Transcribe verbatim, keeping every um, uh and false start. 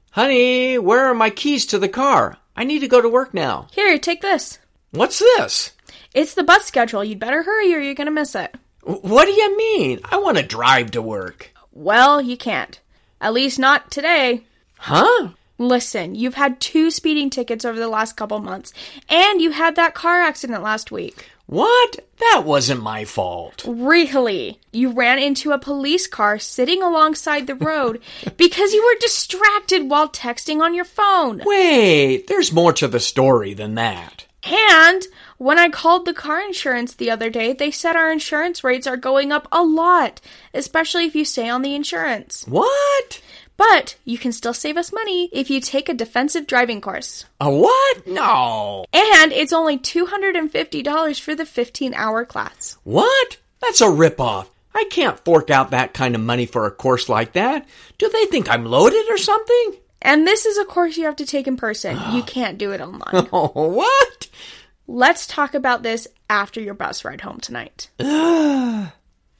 Honey, where are my keys to the car? I need to go to work now. Here, take this. What's this? It's the bus schedule. You'd better hurry or you're going to miss it. What do you mean? I want to drive to work. Well, you can't. At least not today. Huh? Listen, you've had two speeding tickets over the last couple months, and you had that car accident last week. What? That wasn't my fault. Really? You ran into a police car sitting alongside the road because you were distracted while texting on your phone. Wait, there's more to the story than that. And when I called the car insurance the other day, they said our insurance rates are going up a lot, especially if you stay on the insurance. What? But you can still save us money if you take a defensive driving course. A what? No. And it's only two hundred fifty dollars for the fifteen-hour class. What? That's a ripoff. I can't fork out that kind of money for a course like that. Do they think I'm loaded or something? And this is a course you have to take in person. You can't do it online. Oh, what? Let's talk about this after your bus ride home tonight.